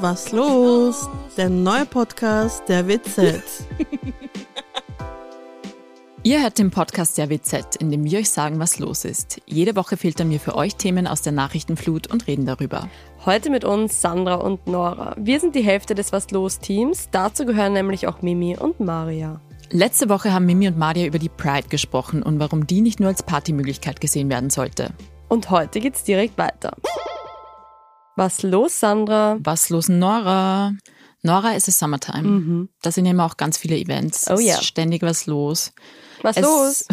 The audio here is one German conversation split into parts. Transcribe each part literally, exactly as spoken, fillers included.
Was los? Der neue Podcast der W Z. Ihr hört den Podcast der W Z, in dem wir euch sagen, was los ist. Jede Woche filtern wir für euch Themen aus der Nachrichtenflut und reden darüber. Heute mit uns Sandra und Nora. Wir sind die Hälfte des Was los Teams. Dazu gehören nämlich auch Mimi und Maria. Letzte Woche haben Mimi und Maria über die Pride gesprochen und warum die nicht nur als Partymöglichkeit gesehen werden sollte. Und heute geht's direkt weiter. Was los, Sandra? Was los, Nora? Nora, es ist Summertime. Mhm. Da sind immer auch ganz viele Events. Oh ja. Es ist ständig was los. Was es, los?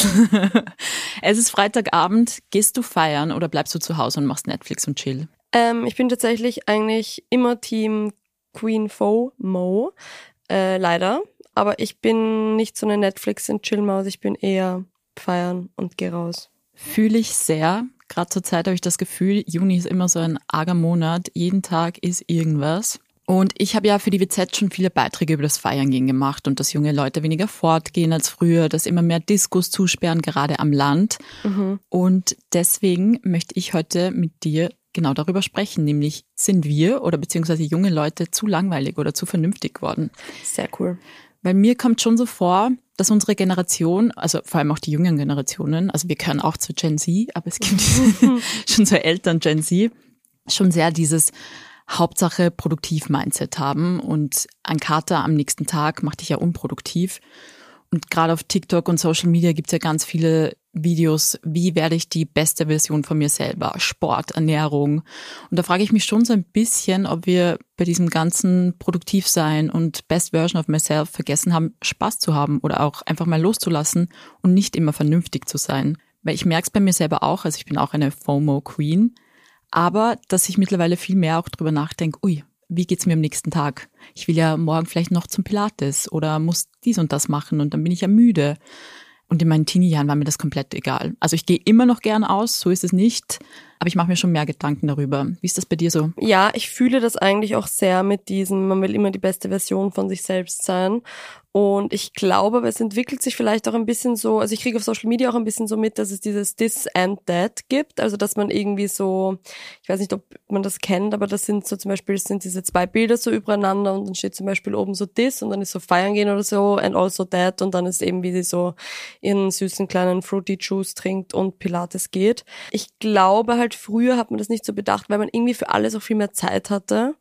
Es ist Freitagabend. Gehst du feiern oder bleibst du zu Hause und machst Netflix und chill? Ähm, ich bin tatsächlich eigentlich immer Team Queen FOMO. Äh, leider. Aber ich bin nicht so eine Netflix- und Chill-Maus. Ich bin eher feiern und geh raus. Fühle ich sehr. Gerade zur Zeit habe ich das Gefühl, Juni ist immer so ein arger Monat. Jeden Tag ist irgendwas. Und ich habe ja für die W Z schon viele Beiträge über das Feiern gehen gemacht und dass junge Leute weniger fortgehen als früher, dass immer mehr Diskos zusperren, gerade am Land. Mhm. Und deswegen möchte ich heute mit dir genau darüber sprechen, nämlich sind wir oder beziehungsweise junge Leute zu langweilig oder zu vernünftig geworden? Sehr cool. Weil mir kommt schon so vor, dass unsere Generation, also vor allem auch die jüngeren Generationen, also wir gehören auch zu Gen Z, aber es gibt schon so Eltern Gen Z, schon sehr dieses Hauptsache Produktiv-Mindset haben und ein Kater am nächsten Tag macht dich ja unproduktiv. Und gerade auf TikTok und Social Media gibt's ja ganz viele Videos, wie werde ich die beste Version von mir selber, Sport, Ernährung. Und da frage ich mich schon so ein bisschen, ob wir bei diesem ganzen Produktivsein und Best Version of Myself vergessen haben, Spaß zu haben oder auch einfach mal loszulassen und nicht immer vernünftig zu sein. Weil ich merke es bei mir selber auch, also ich bin auch eine FOMO-Queen, aber dass ich mittlerweile viel mehr auch drüber nachdenke, ui, wie geht's mir am nächsten Tag? Ich will ja morgen vielleicht noch zum Pilates oder muss dies und das machen und dann bin ich ja müde. Und in meinen Teenie-Jahren war mir das komplett egal. Also ich gehe immer noch gern aus, so ist es nicht, aber ich mache mir schon mehr Gedanken darüber. Wie ist das bei dir so? Ja, ich fühle das eigentlich auch sehr mit diesem, man will immer die beste Version von sich selbst sein. Und ich glaube, aber es entwickelt sich vielleicht auch ein bisschen so, also ich kriege auf Social Media auch ein bisschen so mit, dass es dieses This and That gibt, also dass man irgendwie so, ich weiß nicht, ob man das kennt, aber das sind so zum Beispiel, das sind diese zwei Bilder so übereinander und dann steht zum Beispiel oben so This und dann ist so feiern gehen oder so and also that und dann ist eben, wie sie so ihren süßen kleinen Fruity Juice trinkt und Pilates geht. Ich glaube halt, früher hat man das nicht so bedacht, weil man irgendwie für alles auch viel mehr Zeit hatte.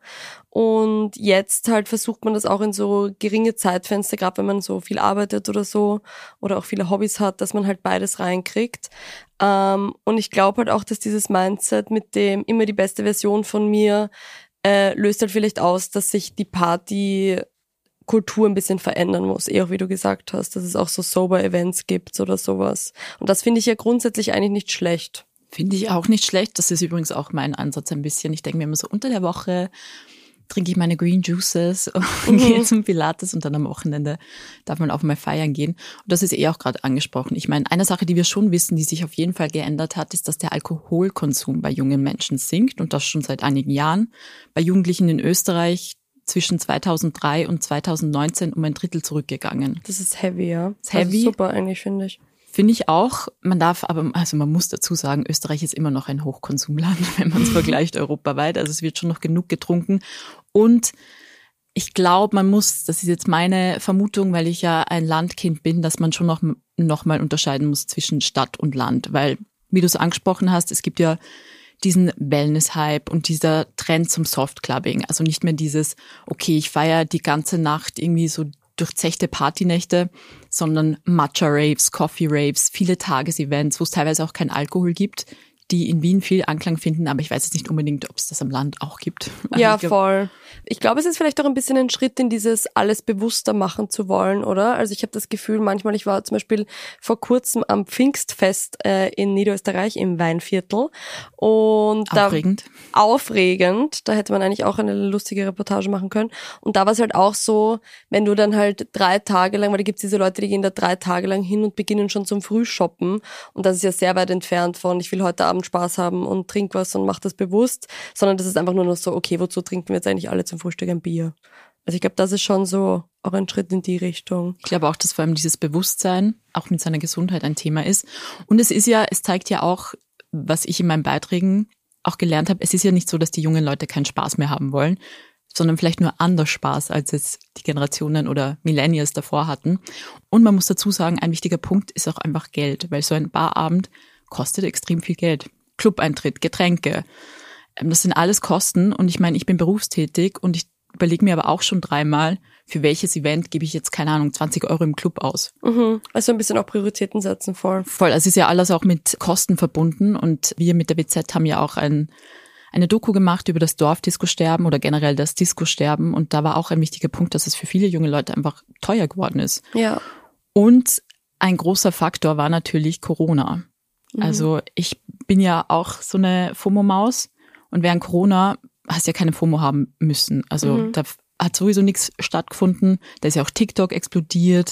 Und jetzt halt versucht man das auch in so geringe Zeitfenster, gerade wenn man so viel arbeitet oder so oder auch viele Hobbys hat, dass man halt beides reinkriegt. Ähm, und ich glaube halt auch, dass dieses Mindset mit dem immer die beste Version von mir äh, löst halt vielleicht aus, dass sich die Partykultur ein bisschen verändern muss, eh auch wie du gesagt hast, dass es auch so Sober-Events gibt oder sowas. Und das finde ich ja grundsätzlich eigentlich nicht schlecht. Finde ich auch nicht schlecht. Das ist übrigens auch mein Ansatz ein bisschen. Ich denke mir immer so, unter der Woche trinke ich meine Green Juices und mhm. gehe zum Pilates und dann am Wochenende darf man auch mal feiern gehen. Und das ist eh auch gerade angesprochen. Ich meine, eine Sache, die wir schon wissen, die sich auf jeden Fall geändert hat, ist, dass der Alkoholkonsum bei jungen Menschen sinkt und das schon seit einigen Jahren. Bei Jugendlichen in Österreich zwischen zweitausenddrei und zweitausendneunzehn um ein Drittel zurückgegangen. Das ist heavy, ja. Das ist heavy. Also super eigentlich, finde ich. Finde ich auch. Man darf aber, also man muss dazu sagen, Österreich ist immer noch ein Hochkonsumland, wenn man es vergleicht europaweit. Also es wird schon noch genug getrunken. Und ich glaube, man muss, das ist jetzt meine Vermutung, weil ich ja ein Landkind bin, dass man schon noch, noch mal unterscheiden muss zwischen Stadt und Land. Weil, wie du es angesprochen hast, es gibt ja diesen Wellness-Hype und dieser Trend zum Soft-Clubbing. Also nicht mehr dieses, okay, ich feiere die ganze Nacht irgendwie so durchzechte Partynächte, sondern Matcha-Raves, Coffee-Raves, viele Tagesevents, wo es teilweise auch keinen Alkohol gibt, die in Wien viel Anklang finden, aber ich weiß jetzt nicht unbedingt, ob es das am Land auch gibt. Also ja, ich glaub, voll. Ich glaube, es ist vielleicht auch ein bisschen ein Schritt in dieses alles bewusster machen zu wollen, oder? Also ich habe das Gefühl, manchmal, ich war zum Beispiel vor kurzem am Pfingstfest äh, in Niederösterreich im Weinviertel und aufregend. Da, aufregend. Da hätte man eigentlich auch eine lustige Reportage machen können. Und da war es halt auch so, wenn du dann halt drei Tage lang, weil da gibt's diese Leute, die gehen da drei Tage lang hin und beginnen schon zum Frühshoppen und das ist ja sehr weit entfernt von, ich will heute Abend Spaß haben und trink was und mach das bewusst, sondern das ist einfach nur noch so, okay, wozu trinken wir jetzt eigentlich alle zum Frühstück ein Bier? Also ich glaube, das ist schon so auch ein Schritt in die Richtung. Ich glaube auch, dass vor allem dieses Bewusstsein auch mit seiner Gesundheit ein Thema ist. Und es ist ja, es zeigt ja auch, was ich in meinen Beiträgen auch gelernt habe, es ist ja nicht so, dass die jungen Leute keinen Spaß mehr haben wollen. sondern vielleicht nur anders Spaß, als es die Generationen oder Millennials davor hatten. Und man muss dazu sagen, ein wichtiger Punkt ist auch einfach Geld, weil so ein Barabend kostet extrem viel Geld. Clubeintritt, Getränke, das sind alles Kosten. Und ich meine, ich bin berufstätig und ich überlege mir aber auch schon dreimal, für welches Event gebe ich jetzt, keine Ahnung, zwanzig Euro im Club aus. Mhm. Also ein bisschen auch Prioritäten setzen, voll. Voll, also es ist ja alles auch mit Kosten verbunden und wir mit der W Z haben ja auch ein, eine Doku gemacht über das Dorfdisco-Sterben oder generell das Disco-Sterben und da war auch ein wichtiger Punkt, dass es für viele junge Leute einfach teuer geworden ist. Ja. Und ein großer Faktor war natürlich Corona. Mhm. Also ich bin ja auch so eine FOMO-Maus und während Corona hast du ja keine FOMO haben müssen. Also mhm. da hat sowieso nichts stattgefunden. Da ist ja auch TikTok explodiert.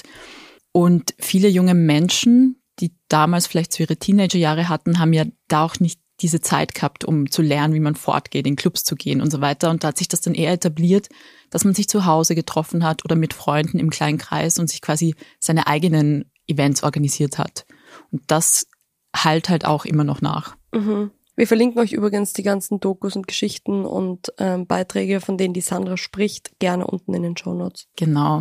Und viele junge Menschen, die damals vielleicht so ihre Teenagerjahre hatten, haben ja da auch nicht diese Zeit gehabt, um zu lernen, wie man fortgeht, in Clubs zu gehen und so weiter. Und da hat sich das dann eher etabliert, dass man sich zu Hause getroffen hat oder mit Freunden im kleinen Kreis und sich quasi seine eigenen Events organisiert hat. Und das halt halt auch immer noch nach. Mhm. Wir verlinken euch übrigens die ganzen Dokus und Geschichten und ähm, Beiträge, von denen die Sandra spricht, gerne unten in den Shownotes. Genau.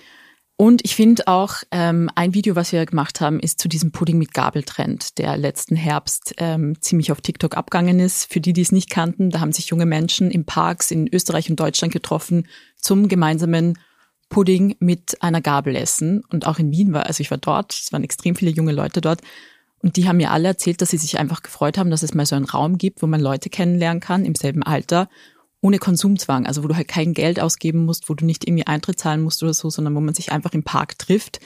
Und ich finde auch, ähm, ein Video, was wir gemacht haben, ist zu diesem Pudding mit Gabel-Trend, der letzten Herbst ähm, ziemlich auf TikTok abgegangen ist. Für die, die es nicht kannten, da haben sich junge Menschen in Parks in Österreich und Deutschland getroffen zum gemeinsamen Pudding mit einer Gabel essen. Und auch in Wien war, also ich war dort, es waren extrem viele junge Leute dort. Und die haben mir alle erzählt, dass sie sich einfach gefreut haben, dass es mal so einen Raum gibt, wo man Leute kennenlernen kann im selben Alter, ohne Konsumzwang. Also wo du halt kein Geld ausgeben musst, wo du nicht irgendwie Eintritt zahlen musst oder so, sondern wo man sich einfach im Park trifft.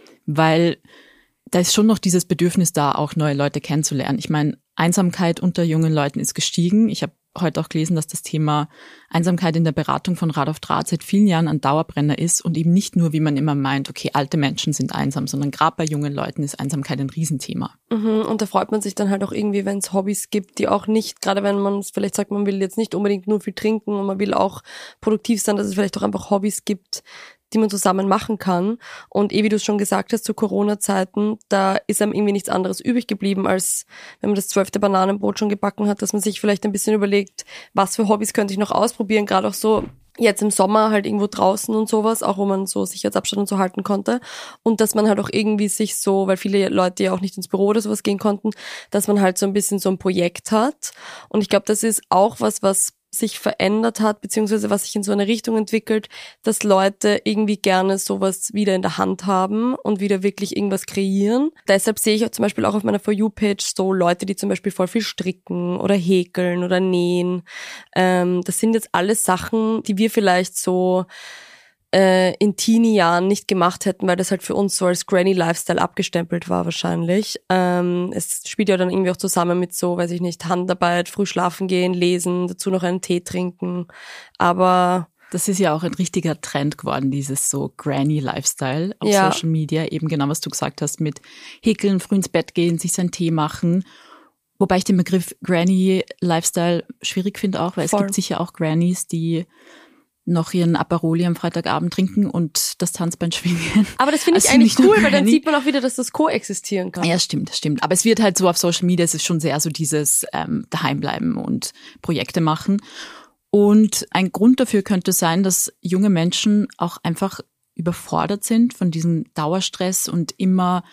Weil da ist schon noch dieses Bedürfnis da, auch neue Leute kennenzulernen. Ich meine, Einsamkeit unter jungen Leuten ist gestiegen. Ich habe heute auch gelesen, dass das Thema Einsamkeit in der Beratung von Rat auf Draht seit vielen Jahren ein Dauerbrenner ist und eben nicht nur, wie man immer meint, okay, alte Menschen sind einsam, sondern gerade bei jungen Leuten ist Einsamkeit ein Riesenthema. Mhm, und da freut man sich dann halt auch irgendwie, wenn es Hobbys gibt, die auch nicht, gerade wenn man vielleicht sagt, man will jetzt nicht unbedingt nur viel trinken und man will auch produktiv sein, dass es vielleicht auch einfach Hobbys gibt, die man zusammen machen kann. Und eh, wie du es schon gesagt hast, zu Corona-Zeiten, da ist einem irgendwie nichts anderes übrig geblieben, als wenn man das zwölfte Bananenbrot schon gebacken hat, dass man sich vielleicht ein bisschen überlegt, was für Hobbys könnte ich noch ausprobieren, gerade auch so jetzt im Sommer halt irgendwo draußen und sowas, auch wo man so Sicherheitsabstand und so halten konnte. Und dass man halt auch irgendwie sich so, weil viele Leute ja auch nicht ins Büro oder sowas gehen konnten, dass man halt so ein bisschen so ein Projekt hat. Und ich glaube, das ist auch was, was sich verändert hat, beziehungsweise was sich in so eine Richtung entwickelt, dass Leute irgendwie gerne sowas wieder in der Hand haben und wieder wirklich irgendwas kreieren. Deshalb sehe ich auch zum Beispiel auch auf meiner For You-Page so Leute, die zum Beispiel voll viel stricken oder häkeln oder nähen. Ähm, das sind jetzt alles Sachen, die wir vielleicht so äh, in Teenie-Jahren nicht gemacht hätten, weil das halt für uns so als Granny-Lifestyle abgestempelt war wahrscheinlich. Ähm, es spielt ja dann irgendwie auch zusammen mit so, weiß ich nicht, Handarbeit, früh schlafen gehen, lesen, dazu noch einen Tee trinken. Aber das ist ja auch ein richtiger Trend geworden, dieses so Granny-Lifestyle auf ja. Social Media. Eben genau, was du gesagt hast mit Häkeln, früh ins Bett gehen, sich seinen Tee machen. Wobei ich den Begriff Granny-Lifestyle schwierig finde auch, weil Voll. Es gibt sicher auch Grannies, die noch ihren Aperoli am Freitagabend trinken und das Tanzbein schwingen. Aber das finde ich also eigentlich cool, weil dann sieht man auch wieder, dass das koexistieren kann. Ja, stimmt, stimmt. Aber es wird halt so auf Social Media, es ist schon sehr so dieses ähm, Daheimbleiben und Projekte machen. Und ein Grund dafür könnte sein, dass junge Menschen auch einfach überfordert sind von diesem Dauerstress und immer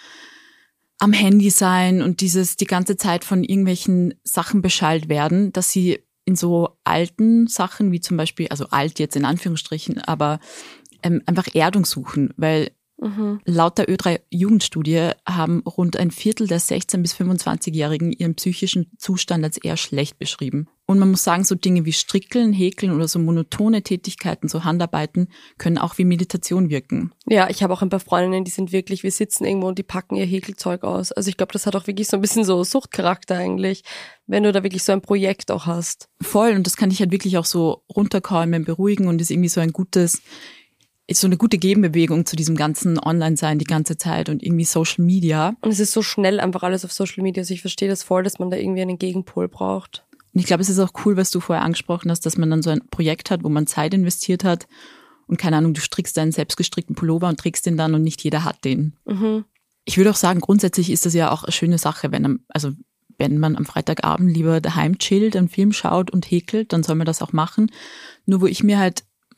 am Handy sein und dieses die ganze Zeit von irgendwelchen Sachen beschallt werden, dass sie in so alten Sachen wie zum Beispiel, also alt jetzt in Anführungsstrichen, aber ähm, einfach Erdung suchen, weil mhm. laut der Ö drei Jugendstudie haben rund ein Viertel der sechzehn- bis fünfundzwanzigjährigen ihren psychischen Zustand als eher schlecht beschrieben. Und man muss sagen, so Dinge wie Strickeln, Häkeln oder so monotone Tätigkeiten, so Handarbeiten, können auch wie Meditation wirken. Ja, ich habe auch ein paar Freundinnen, die sind wirklich, wir sitzen irgendwo und die packen ihr Häkelzeug aus. Also ich glaube, das hat auch wirklich so ein bisschen so Suchtcharakter eigentlich, wenn du da wirklich so ein Projekt auch hast. Voll, und das kann dich halt wirklich auch so runterkalmen, beruhigen und ist irgendwie so ein gutes, ist so eine gute Gegenbewegung zu diesem ganzen Online-Sein die ganze Zeit und irgendwie Social Media. Und es ist so schnell einfach alles auf Social Media. Also ich verstehe das voll, dass man da irgendwie einen Gegenpol braucht. Und ich glaube, es ist auch cool, was du vorher angesprochen hast, dass man dann so ein Projekt hat, wo man Zeit investiert hat und keine Ahnung, du strickst deinen selbstgestrickten Pullover und trägst den dann und nicht jeder hat den. Mhm. Ich würde auch sagen, grundsätzlich ist das ja auch eine schöne Sache, wenn, also wenn man am Freitagabend lieber daheim chillt, einen Film schaut und häkelt, dann soll man das auch machen. Nur wo ich mir halt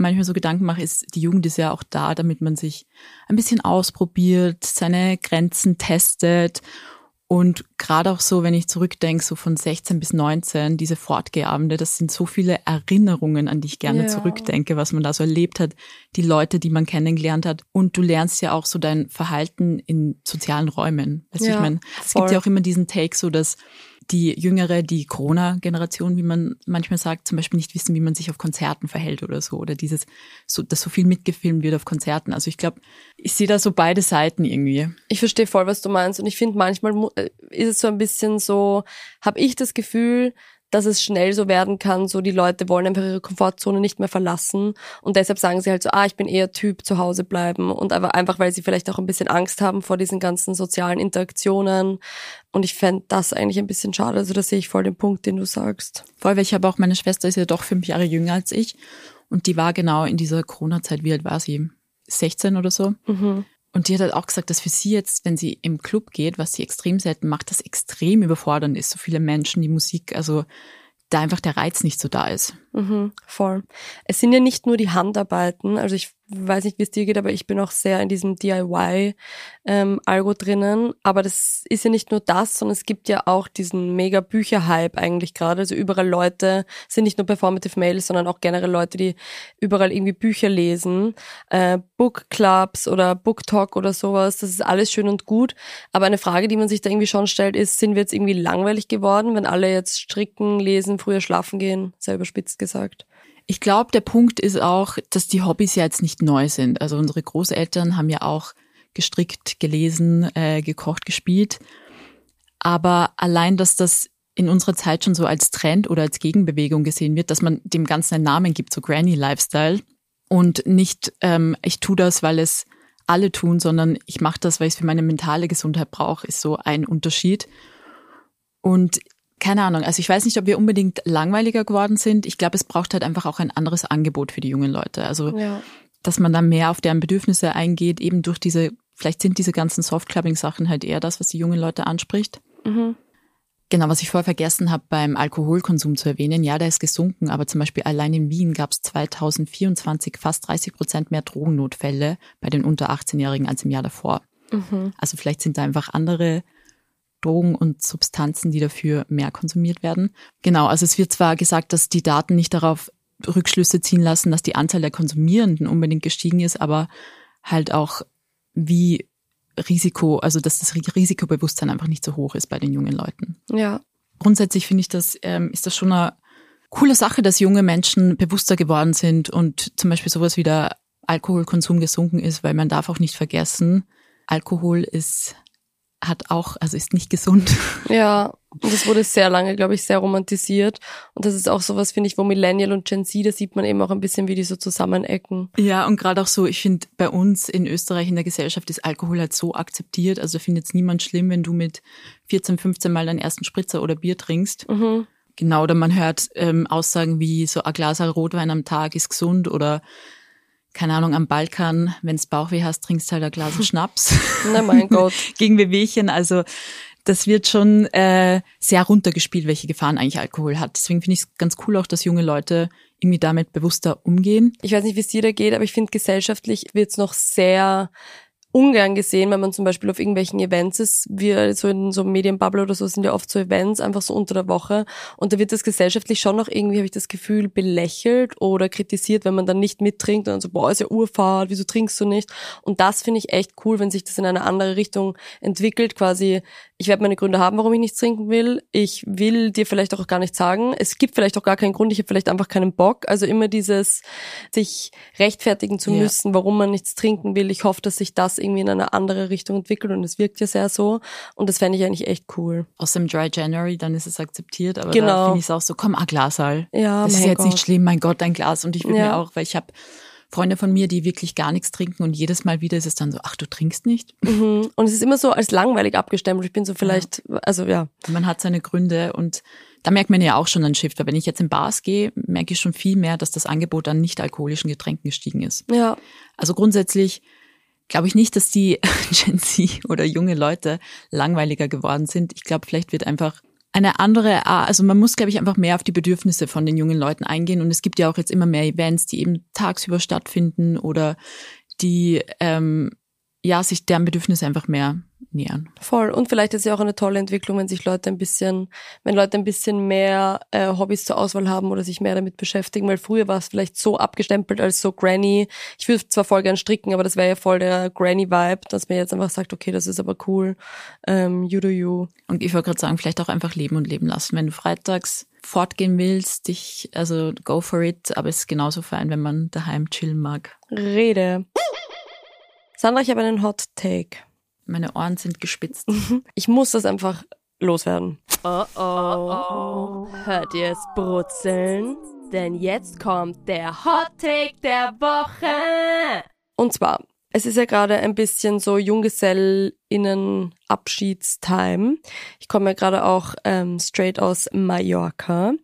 manchmal so Gedanken mache, ist, die Jugend ist ja auch da, damit man sich ein bisschen ausprobiert, seine Grenzen testet. Und gerade auch so, wenn ich zurückdenke, so von sechzehn bis neunzehn, diese Fortgehabende, das sind so viele Erinnerungen, an die ich gerne ja. zurückdenke, was man da so erlebt hat, die Leute, die man kennengelernt hat. Und du lernst ja auch so dein Verhalten in sozialen Räumen. Weißt du, ja, ich meine, es gibt ja auch immer diesen Take, so dass die Jüngere, die Corona-Generation, wie man manchmal sagt, zum Beispiel nicht wissen, wie man sich auf Konzerten verhält oder so. Oder dieses, so, dass so viel mitgefilmt wird auf Konzerten. Also ich glaube, ich sehe da so beide Seiten irgendwie. Ich verstehe voll, was du meinst. Und ich finde, manchmal ist es so ein bisschen so, habe ich das Gefühl, dass es schnell so werden kann, so die Leute wollen einfach ihre Komfortzone nicht mehr verlassen und deshalb sagen sie halt so, ah, ich bin eher Typ zu Hause bleiben und aber einfach, weil sie vielleicht auch ein bisschen Angst haben vor diesen ganzen sozialen Interaktionen und ich fände das eigentlich ein bisschen schade, also da sehe ich voll den Punkt, den du sagst. Voll, weil ich habe auch, meine Schwester ist ja doch fünf Jahre jünger als ich und die war genau in dieser Corona-Zeit, wie alt war sie? sechzehn oder so? Mhm. Und die hat halt auch gesagt, dass für sie jetzt, wenn sie im Club geht, was sie extrem selten macht, das extrem überfordernd ist. So viele Menschen, die Musik, also da einfach der Reiz nicht so da ist. Mhm, voll. Es sind ja nicht nur die Handarbeiten, also ich weiß nicht, wie es dir geht, aber ich bin auch sehr in diesem D I Y ähm, Algo drinnen, aber das ist ja nicht nur das, sondern es gibt ja auch diesen mega Bücher-Hype eigentlich gerade, also überall Leute, sind nicht nur Performative Males, sondern auch generell Leute, die überall irgendwie Bücher lesen, äh, Book Clubs oder Book Talk oder sowas, das ist alles schön und gut, aber eine Frage, die man sich da irgendwie schon stellt, ist, sind wir jetzt irgendwie langweilig geworden, wenn alle jetzt stricken, lesen, früher schlafen gehen, sehr überspitzt gesagt? Ich glaube, der Punkt ist auch, dass die Hobbys ja jetzt nicht neu sind. Also unsere Großeltern haben ja auch gestrickt, gelesen, äh, gekocht, gespielt. Aber allein, dass das in unserer Zeit schon so als Trend oder als Gegenbewegung gesehen wird, dass man dem Ganzen einen Namen gibt, so Granny Lifestyle und nicht, ähm, ich tue das, weil es alle tun, sondern ich mache das, weil ich es für meine mentale Gesundheit brauche, ist so ein Unterschied. Und keine Ahnung, also ich weiß nicht, ob wir unbedingt langweiliger geworden sind. Ich glaube, es braucht halt einfach auch ein anderes Angebot für die jungen Leute. Also, ja. dass man da mehr auf deren Bedürfnisse eingeht, eben durch diese, vielleicht sind diese ganzen Soft-Clubbing-Sachen halt eher das, was die jungen Leute anspricht. Mhm. Genau, was ich vorher vergessen habe, beim Alkoholkonsum zu erwähnen, ja, der ist gesunken, aber zum Beispiel allein in Wien gab es zwanzig vierundzwanzig fast dreißig Prozent mehr Drogennotfälle bei den unter achtzehn-Jährigen als im Jahr davor. Mhm. Also vielleicht sind da einfach andere Drogen und Substanzen, die dafür mehr konsumiert werden. Genau, also es wird zwar gesagt, dass die Daten nicht darauf Rückschlüsse ziehen lassen, dass die Anzahl der Konsumierenden unbedingt gestiegen ist, aber halt auch wie Risiko, also dass das Risikobewusstsein einfach nicht so hoch ist bei den jungen Leuten. Ja. Grundsätzlich finde ich, das ähm, ist das schon eine coole Sache, dass junge Menschen bewusster geworden sind und zum Beispiel sowas wie der Alkoholkonsum gesunken ist, weil man darf auch nicht vergessen, Alkohol ist hat auch, also ist nicht gesund. Ja, und das wurde sehr lange, glaube ich, sehr romantisiert. Und das ist auch sowas, finde ich, wo Millennial und Gen Z, da sieht man eben auch ein bisschen, wie die so zusammenecken. Ja, und gerade auch so, ich finde, bei uns in Österreich in der Gesellschaft ist Alkohol halt so akzeptiert. Also da findet es niemand schlimm, wenn du mit vierzehn, fünfzehn Mal deinen ersten Spritzer oder Bier trinkst. Mhm. Genau, oder man hört ähm, Aussagen wie so ein Glas Rotwein am Tag ist gesund oder keine Ahnung, am Balkan, wenn's Bauchweh hast, trinkst halt ein Glas Schnaps. Na mein Gott. Gegen Wehwehchen. Also das wird schon äh, sehr runtergespielt, welche Gefahren eigentlich Alkohol hat. Deswegen finde ich es ganz cool auch, dass junge Leute irgendwie damit bewusster umgehen. Ich weiß nicht, wie es dir da geht, aber ich finde, gesellschaftlich wird's noch sehr ungern gesehen, wenn man zum Beispiel auf irgendwelchen Events ist. Wir so in so Medienbubble oder so sind ja oft so Events, einfach so unter der Woche. Und da wird das gesellschaftlich schon noch irgendwie, habe ich das Gefühl, belächelt oder kritisiert, wenn man dann nicht mittrinkt und dann so, boah, ist ja Urfahrt, wieso trinkst du nicht? Und das finde ich echt cool, wenn sich das in eine andere Richtung entwickelt, quasi, ich werde meine Gründe haben, warum ich nichts trinken will. Ich will dir vielleicht auch gar nicht sagen. Es gibt vielleicht auch gar keinen Grund, ich habe vielleicht einfach keinen Bock. Also immer dieses, sich rechtfertigen zu ja. müssen, warum man nichts trinken will. Ich hoffe, dass sich das irgendwie in eine andere Richtung entwickelt und es wirkt ja sehr so und das fände ich eigentlich echt cool. Aus dem Dry January, dann ist es akzeptiert, aber genau. da finde ich es auch so, komm, ein Glas halt. Ja, das ist mein jetzt Gott. nicht schlimm, mein Gott, ein Glas und ich will ja. mir auch, weil ich habe Freunde von mir, die wirklich gar nichts trinken und jedes Mal wieder ist es dann so, ach, du trinkst nicht? Mhm. Und es ist immer so als langweilig abgestempelt. Ich bin so vielleicht, ja. also ja. Man hat seine Gründe und da merkt man ja auch schon einen Shift, weil wenn ich jetzt in Bars gehe, merke ich schon viel mehr, dass das Angebot an nicht-alkoholischen Getränken gestiegen ist. Ja. Also grundsätzlich glaube ich nicht, dass die Gen Z oder junge Leute langweiliger geworden sind. Ich glaube, vielleicht wird einfach eine andere Art, also man muss, glaube ich, einfach mehr auf die Bedürfnisse von den jungen Leuten eingehen und es gibt ja auch jetzt immer mehr Events, die eben tagsüber stattfinden oder die ähm, ja sich deren Bedürfnisse einfach mehr nähern. Voll. Und vielleicht ist es ja auch eine tolle Entwicklung, wenn sich Leute ein bisschen, wenn Leute ein bisschen mehr äh, Hobbys zur Auswahl haben oder sich mehr damit beschäftigen, weil früher war es vielleicht so abgestempelt als so Granny. Ich würde zwar voll gern stricken, aber das wäre ja voll der Granny-Vibe, dass man jetzt einfach sagt, okay, das ist aber cool, ähm, you do you. Und ich wollte gerade sagen, vielleicht auch einfach leben und leben lassen. Wenn du freitags fortgehen willst, dich, also go for it, aber es ist genauso fein, wenn man daheim chillen mag. Rede. Sandra, ich habe einen Hot Take. Meine Ohren sind gespitzt. Ich muss das einfach loswerden. Oh oh. oh, oh. Hört ihr es brutzeln? Denn jetzt kommt der Hot Take der Woche. Und zwar, es ist ja gerade ein bisschen so JunggesellInnen-Abschiedstime. Ich komme ja gerade auch ähm, straight aus Mallorca.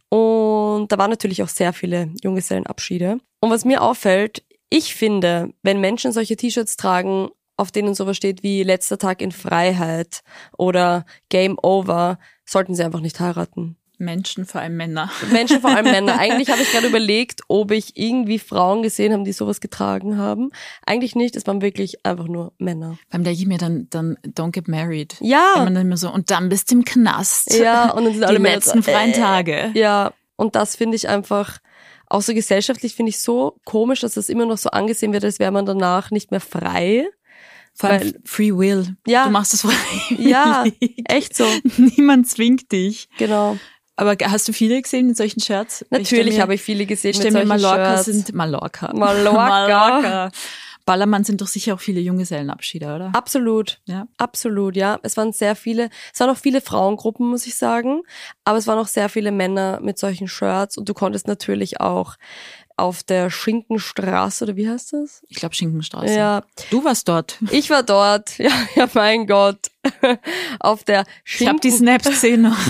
Und da waren natürlich auch sehr viele Junggesellenabschiede. Und was mir auffällt, ich finde, wenn Menschen solche T-Shirts tragen, auf denen sowas steht wie letzter Tag in Freiheit oder Game Over, sollten sie einfach nicht heiraten. Menschen, vor allem Männer. Menschen, vor allem Männer. Eigentlich habe ich gerade überlegt, ob ich irgendwie Frauen gesehen habe, die sowas getragen haben. Eigentlich nicht, es waren wirklich einfach nur Männer. Beim denke ich mir dann, dann don't get married. Ja. Wenn man dann immer so, und dann bist du im Knast. Ja, und dann sind alle die Männer letzten so, freien äh, Tage. Ja, und das finde ich einfach, auch so gesellschaftlich finde ich so komisch, dass das immer noch so angesehen wird, als wäre man danach nicht mehr frei. Vor allem Free Will. Ja. Du machst es freiwillig. Ja, echt so. Niemand zwingt dich. Genau. Aber hast du viele gesehen in solchen Shirts? Natürlich habe ich viele gesehen ich mit mir solchen Mallorca Shirts. sind Mallorca. Mallorca. Mallorca. Ballermann sind doch sicher auch viele Junggesellenabschiede, oder? Absolut. Ja. Absolut, ja. Es waren sehr viele, es waren auch viele Frauengruppen, muss ich sagen. Aber es waren auch sehr viele Männer mit solchen Shirts und du konntest natürlich auch auf der Schinkenstraße, oder wie heißt das? Ich glaube Schinkenstraße. Ja. Du warst dort. Ich war dort. Ja, ja, mein Gott. Auf der Ich habe die Snaps gesehen noch.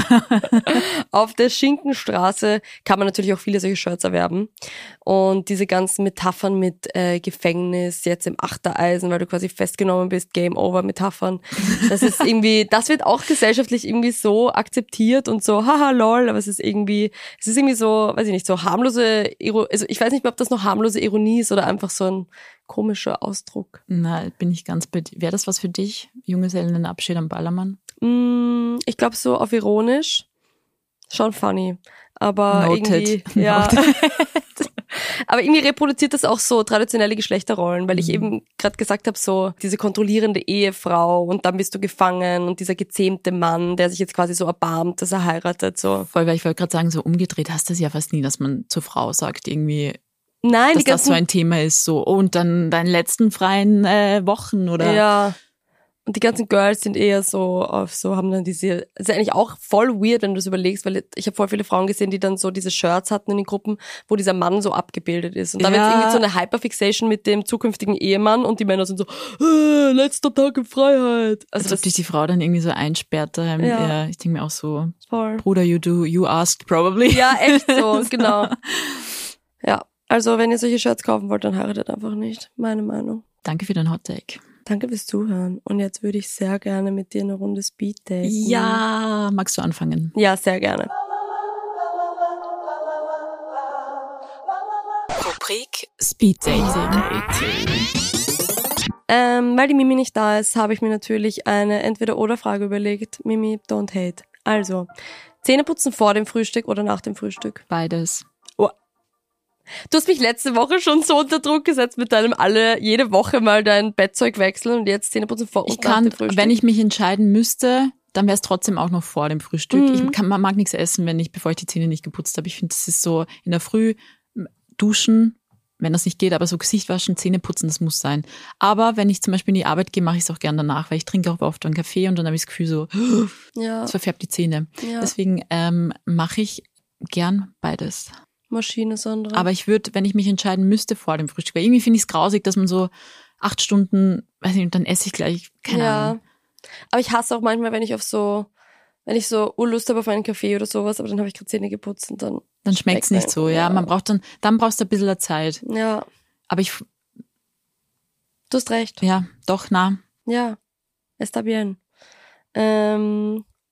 Auf der Schinkenstraße kann man natürlich auch viele solche Shirts erwerben. Und diese ganzen Metaphern mit äh, Gefängnis, jetzt im Achtereisen, weil du quasi festgenommen bist, Game Over Metaphern. Das ist irgendwie, das wird auch gesellschaftlich irgendwie so akzeptiert und so, haha, lol, aber es ist irgendwie, es ist irgendwie so, weiß ich nicht, so harmlose, also ich weiß nicht mehr, ob das noch harmlose Ironie ist oder einfach so ein komischer Ausdruck. Na, bin ich ganz bei dir. Wäre das was für dich? Junggesellenabschied am Ballermann? Mm, ich glaube so auf ironisch. Schon funny. Aber Noted. irgendwie, ja. Noted. Aber irgendwie reproduziert das auch so traditionelle Geschlechterrollen, weil ich Mhm. eben gerade gesagt habe, so diese kontrollierende Ehefrau und dann bist du gefangen und dieser gezähmte Mann, der sich jetzt quasi so erbarmt, dass er heiratet. So. Voll, weil ich wollte gerade sagen, so umgedreht hast du es ja fast nie, dass man zur Frau sagt, irgendwie, Nein, dass die das so ganzen, ein Thema ist, so, oh, und dann deine letzten freien äh, Wochen oder ja. Und die ganzen Girls sind eher so auf so, haben dann diese, das ist eigentlich auch voll weird, wenn du das überlegst, weil ich habe voll viele Frauen gesehen, die dann so diese Shirts hatten in den Gruppen, wo dieser Mann so abgebildet ist. Und da Ja. wird irgendwie so eine Hyperfixation mit dem zukünftigen Ehemann und die Männer sind so, äh, letzter Tag in Freiheit. Also als das ob dich die Frau dann irgendwie so einsperrt daheim. Ja. Ja. Ich denke mir auch so, ist voll. Bruder, you do, you asked probably. Ja, echt so, genau. Ja, also wenn ihr solche Shirts kaufen wollt, dann heiratet einfach nicht. Meine Meinung. Danke für dein Hot Take. Danke fürs Zuhören. Und jetzt würde ich sehr gerne mit dir eine Runde Speed daten. Ja, magst du anfangen? Ja, sehr gerne. Rubrik Speed Dating. Ähm, weil die Mimi nicht da ist, habe ich mir natürlich eine Entweder-Oder-Frage überlegt. Mimi, don't hate. Also, Zähneputzen vor dem Frühstück oder nach dem Frühstück? Beides. Du hast mich letzte Woche schon so unter Druck gesetzt mit deinem alle, jede Woche mal dein Bettzeug wechseln und jetzt Zähneputzen vor und Ich nach kann, dem Frühstück. wenn ich mich entscheiden müsste, dann wäre es trotzdem auch noch vor dem Frühstück. Mhm. Ich kann, man mag nichts essen, wenn ich, bevor ich die Zähne nicht geputzt habe. Ich finde, das ist so in der Früh duschen, wenn das nicht geht, aber so Gesicht waschen, Zähne putzen, das muss sein. Aber wenn ich zum Beispiel in die Arbeit gehe, mache ich es auch gern danach, weil ich trinke auch oft einen Kaffee und dann habe ich das Gefühl so, ja, das verfärbt die Zähne. ja. Deswegen ähm, mache ich gern beides. Maschine, Sandra. Aber ich würde, wenn ich mich entscheiden müsste, vor dem Frühstück, weil irgendwie finde ich es grausig, dass man so acht Stunden, weiß nicht, und dann esse ich gleich, keine ja. Ahnung. Aber ich hasse auch manchmal, wenn ich auf so, wenn ich so Urlust habe auf einen Kaffee oder sowas, aber dann habe ich gerade Zähne geputzt und dann. Dann schmeckt's nicht so, ja. Man braucht dann, dann brauchst du ein bisschen Zeit. Ja, Aber ich, du hast recht. ja, doch, na. Ja, está bien. Ähm,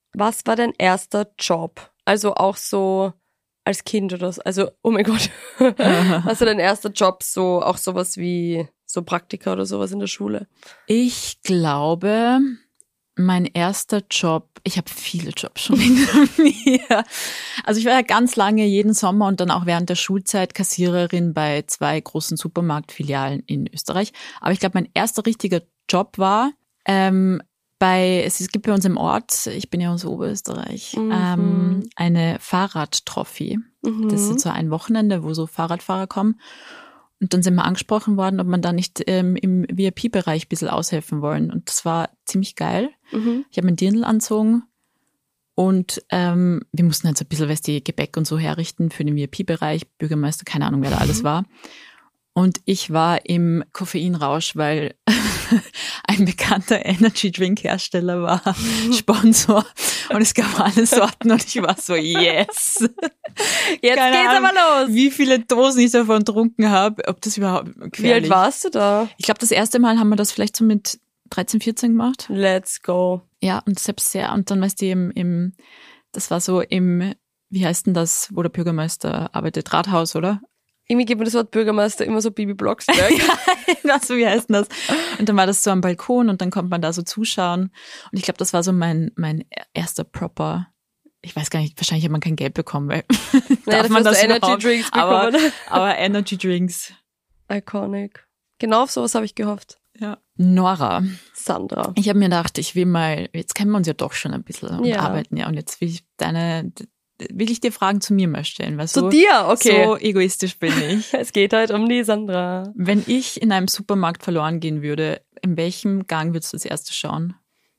Was war dein erster Job? Also auch so als Kind oder so. Also, oh mein Gott. Was war dein erster Job? So, auch sowas wie so Praktika oder sowas in der Schule? Ich glaube, mein erster Job, ich habe viele Jobs schon hinter mir. Also ich war ja ganz lange jeden Sommer und dann auch während der Schulzeit Kassiererin bei zwei großen Supermarktfilialen in Österreich. Aber ich glaube, mein erster richtiger Job war ähm, bei, es gibt bei uns im Ort, ich bin ja aus Oberösterreich, mhm. ähm, eine Fahrradtrophy. Mhm. Das ist so ein Wochenende, wo so Fahrradfahrer kommen. Und dann sind wir angesprochen worden, ob man da nicht ähm, im V I P-Bereich ein bisschen aushelfen wollen. Und das war ziemlich geil. Mhm. Ich habe meinen Dirndl angezogen und ähm, wir mussten halt so ein bisschen, weißt du, Gebäck und so herrichten für den V I P-Bereich. Bürgermeister, keine Ahnung, wer da alles war. Und ich war im Koffeinrausch, weil ein bekannter Energy-Drink-Hersteller war Sponsor und es gab alle Sorten und ich war so, yes. Jetzt Keine geht's Ahnung, aber los. Wie viele Dosen ich davon getrunken habe, ob das überhaupt gefährlich. Wie alt warst du da? Ich glaube, das erste Mal haben wir das vielleicht so mit dreizehn, vierzehn gemacht. Let's go. Ja, und selbst sehr, und dann weißt du, im, im, das war so im, wie heißt denn das, wo der Bürgermeister arbeitet, Rathaus, oder? Irgendwie gibt mir das Wort Bürgermeister immer so Bibi Blocksberg. So, wie heißt denn das? Und dann war das so am Balkon und dann konnte man da so zuschauen. Und ich glaube, das war so mein mein erster proper, ich weiß gar nicht, wahrscheinlich hat man kein Geld bekommen, weil naja, darf man das Energy Drinks bekommen. Aber, aber Energy Drinks. Iconic. Genau auf sowas habe ich gehofft. Ja. Nora. Sandra. Ich habe mir gedacht, ich will mal, jetzt kennen wir uns ja doch schon ein bisschen und ja. arbeiten ja. Und jetzt will ich deine... will ich dir Fragen zu mir mal stellen. Weil zu so, dir? Okay. So egoistisch bin ich. Es geht halt um die Sandra. Wenn ich in einem Supermarkt verloren gehen würde, in welchem Gang würdest du das erste schauen?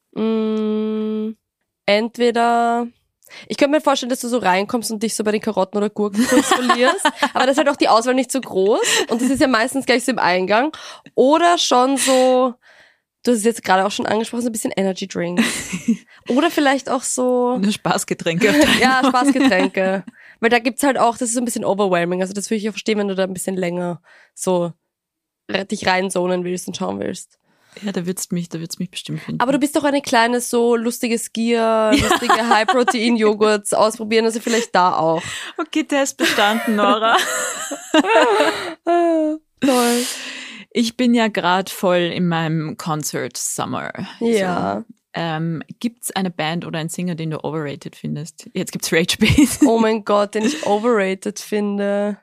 Mm, entweder... Ich könnte mir vorstellen, dass du so reinkommst und dich so bei den Karotten oder Gurken kurz verlierst. Aber das ist halt auch die Auswahl nicht so groß. Und das ist ja meistens gleich so im Eingang. Oder schon so... Du hast es jetzt gerade auch schon angesprochen, so ein bisschen Energy Drinks. Oder vielleicht auch so... Eine Spaßgetränke. Ja, Spaßgetränke. Weil da gibt's halt auch, das ist so ein bisschen overwhelming. Also das würde ich ja verstehen, wenn du da ein bisschen länger so dich reinzonen willst und schauen willst. Ja, da würdest mich, da würdest mich bestimmt finden. Aber du bist doch eine kleine, so lustige Skier, lustige ja. High-Protein-Joghurts ausprobieren, also vielleicht da auch. Okay, Test bestanden, Nora. Toll. Ich bin ja gerade voll in meinem Concert Summer. Ja. So, ähm, gibt's eine Band oder einen Singer, den du overrated findest? Jetzt gibt's Rage Base. Oh mein Gott, den ich overrated finde.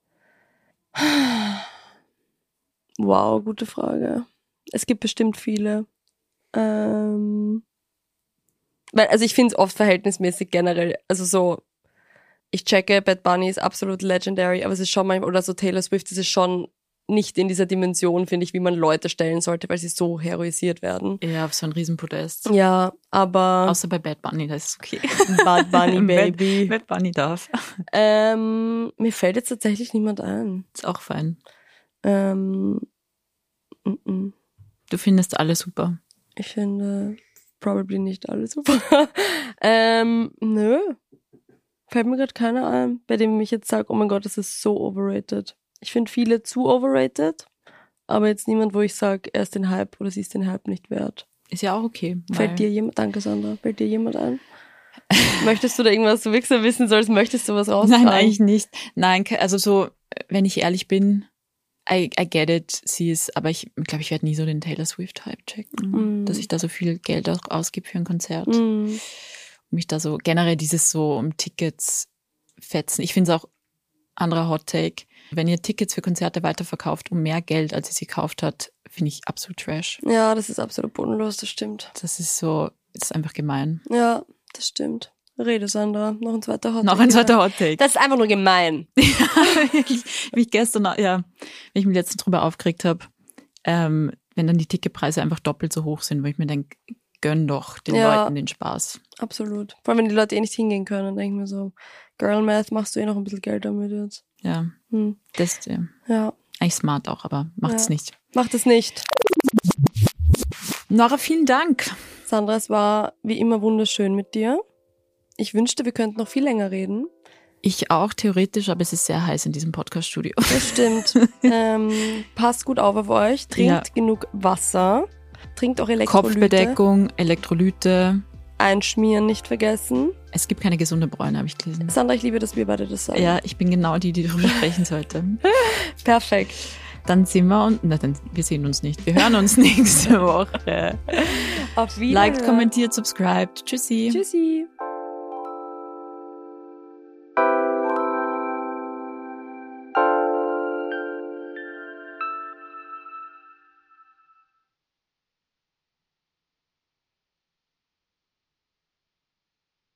Wow, gute Frage. Es gibt bestimmt viele. Ähm, weil, also ich finde es oft verhältnismäßig generell, also so, ich checke, Bad Bunny ist absolut legendary, aber es ist schon manchmal, oder so Taylor Swift, es ist schon nicht in dieser Dimension, finde ich, wie man Leute stellen sollte, weil sie so heroisiert werden. Ja, auf so ein Riesenpodest. Ja, aber... Außer bei Bad Bunny, das ist okay. Bad Bunny, Baby. Bad, Bad Bunny darf. Ähm, mir fällt jetzt tatsächlich niemand ein. Ist auch fein. Ähm, n -n. Du findest alle super? Ich finde probably nicht alle super. ähm, nö. Fällt mir gerade keiner ein, bei dem ich jetzt sage, oh mein Gott, das ist so overrated. Ich finde viele zu overrated, aber jetzt niemand, wo ich sage, er ist den Hype oder sie ist den Hype nicht wert. Ist ja auch okay. Fällt dir jemand, danke Sandra, fällt dir jemand ein? Möchtest du da irgendwas du Wichser wissen sollst, möchtest du was rausfahren? Nein, eigentlich nicht. Nein, also so, wenn ich ehrlich bin, I, I get it, sie ist, aber ich glaube, ich werde nie so den Taylor Swift-Hype checken, mm. dass ich da so viel Geld auch ausgebe für ein Konzert. Mm. Und mich da so, generell dieses so um Tickets fetzen. Ich finde es auch, anderer Hot Take, wenn ihr Tickets für Konzerte weiterverkauft um mehr Geld, als ihr sie gekauft hat, finde ich absolut trash. Ja, das ist absolut bodenlos, das stimmt. Das ist so, das ist einfach gemein. Ja, das stimmt. Rede, Sandra. Noch ein zweiter Hot Take. Noch ein zweiter Hot Take. Das ist einfach nur gemein. ich mich gestern, ja, wenn ich mich letztens drüber aufgeregt habe, ähm, wenn dann die Ticketpreise einfach doppelt so hoch sind, wo ich mir denke, gönn doch den ja, Leuten den Spaß. Absolut. Vor allem, wenn die Leute eh nicht hingehen können, dann denke ich mir so, Girl Math, machst du eh noch ein bisschen Geld damit jetzt. Ja, hm. das ist ja. ja. eigentlich smart auch, aber macht's ja. nicht. Macht es nicht. Nora, vielen Dank. Sandra, es war wie immer wunderschön mit dir. Ich wünschte, wir könnten noch viel länger reden. Ich auch, theoretisch, aber es ist sehr heiß in diesem Podcast-Studio. Das stimmt. ähm, passt gut auf auf euch, trinkt ja. genug Wasser, trinkt auch Elektrolyte. Kopfbedeckung, Elektrolyte. einschmieren nicht vergessen. Es gibt keine gesunde Bräune, habe ich gelesen. Sandra, ich liebe, dass wir beide das sagen. Ja, ich bin genau die, die darüber sprechen sollte. Perfekt. Dann sind wir und na, dann, wir sehen uns nicht. Wir hören uns nächste Woche. Auf Wiedersehen. Liked, kommentiert, subscribed. Tschüssi. Tschüssi.